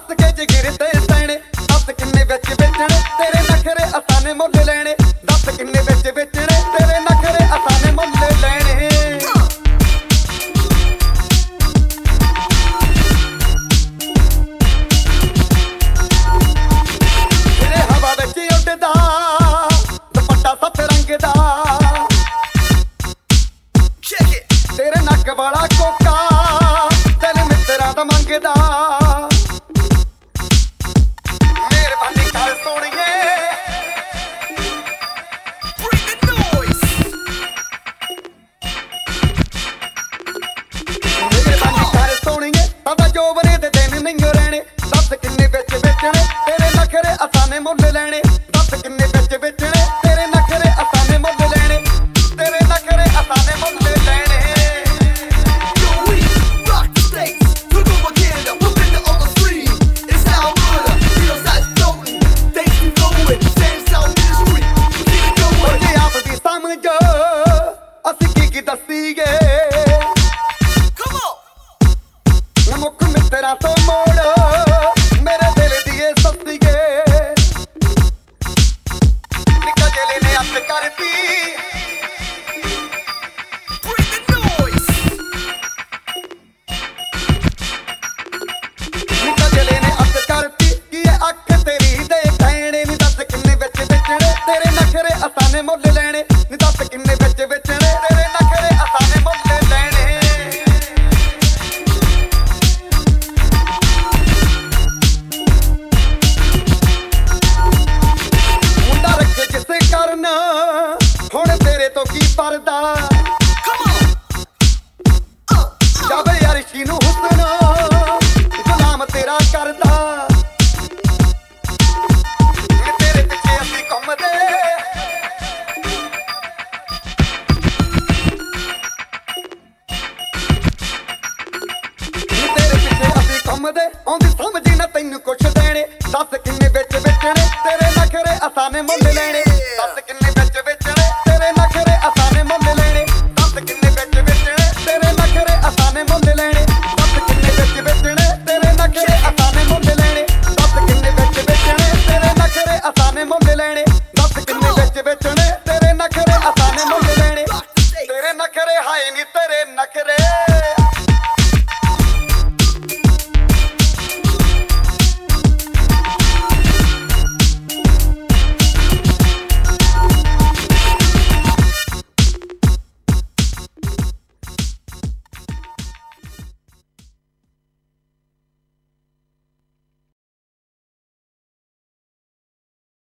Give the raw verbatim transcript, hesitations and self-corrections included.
ਹੱਸ ਕੇ ਜਿਗਰ ਤੇ ਸੈਣੇ ਦੱਸ ਕਿੰਨੇ ਵਿੱਚ ਵੇਚਣੇ ਤੇਰੇ ਨਖਰੇ ਅਸਾਂ ਨੇ ਮੁੱਲ ਲੈਣੇ ਦੱਸ ਕਿੰਨੇ ਵਿੱਚ ਵੇਚਣੇ ਤੇਰੇ ਨਖਰੇ ਅਸਾਂ ਨੇ ਮੁੱਲ ਲੈਣੇ ਤੇਰੇ ਹਵਾ ਵਿੱਚ ਉੱਡਦਾ ਦੁਪੱਟਾ ਸੱਤ ਰੰਗ ਦਾ ਤੇਰੇ ਨੱਕ ਵਾਲਾ ਕੋਕਾ ਦਿਲ ਮਿੱਤਰਾਂ ਦਾ ਮੰਗਦਾ ਮਿਹਰਬਾਨੀ ਕਰ ਸੋਹਣੀਏ ਮਿਹਰਬਾਨੀ ਕਰ ਸੋਹਣੀਏ ਸਾਡਾ ਜੋਬਰੇ ਦੇ ਦਿਨ ਨਹੀਂ ਰਹਿਣੇ ਦੱਸ ਕਿੰਨੇ ਵਿੱਚ ਵੇਚਣੇ ਤੇਰੇ ਨਖਰੇ ਅਸਾਂ ਨੇ ਮੁੱਲ ਲੈਣੇ ਦੱਸ ਕਿੰਨੇ ਵਿੱਚ ਵੇਚਣੇ ਤੇਰੇ ਨਖਰੇ ਅਸਾਂ ਨੇ ਮੁੱਲ ਲੈਣੇ ਤੇਰੇ ਨਖਰੇ ਅਸਾਂ ਨੇ ਮੁੱਲ ਲੈਣੇ ਅਸੀਂ ਕੀ ਕੀ ਦੱਸੀਏ ਮੁੱਖ ਮਿੱਤਰਾਂ ਤੋਂ ਮੋੜ ਮੇਰੇ ਦਿਲ ਦੀ ਇਹ ਸੱਸੀਏ ਨਿੱਕਾ ਜਲੇ ਨੇ ਅੱਤ ਕਰਤੀ ਨਿੱਕਾ ਜਲੇ ਨੇ ਅੱਤ ਕਰਤੀ ਕੀ ਇਹ ਅੱਖ ਤੇਰੀ ਦੇ ਕਹਿਣੇ ਨੀ ਦੱਸ ਕਿੰਨੇ ਵਿੱਚ ਵੇਚਣੇ ਤੇਰੇ ਨਖਰੇ ਅਸਾਂ ਨੇ ਮੁੱਲ ਲੈਣੇ ਨੀ ਦੱਸ ਕਿੰਨੇ ਵਿੱਚ ਵੇਚਣੇ ਤੇਰੇ ਨਖਰੇ ਅਸਾਂ ਨੇ ਮੁੱਲ ਲੈਣੇ ਮੁੰਡਾ ਰੱਖੇ ਕਿਸੇ ਕਰਨਾ ਹੁਣ ਤੇਰੇ ਤੋਂ ਕੀ ਪਰਦਾ ਜਾਵੇ ਅਰਸ਼ੀ ਨੂੰ ਹੁਸਨ ਗੁਲਾਮ ਤੇਰਾ ਕਰਦਾ ਤੇਰੇ ਪਿੱਛੇ ਅਸੀਂ ਘੁੰਮਦੇ ਤੇਰੇ ਪਿੱਛੇ ਅਸੀਂ ਘੁੰਮਦੇ ਆਉਂਦੀ ਸਮਝ ਨਾ ਤੈਨੂੰ ਕੁਛ ਦੇਣੇ ਦੱਸ ਕਿੰਨੇ ਵਿੱਚ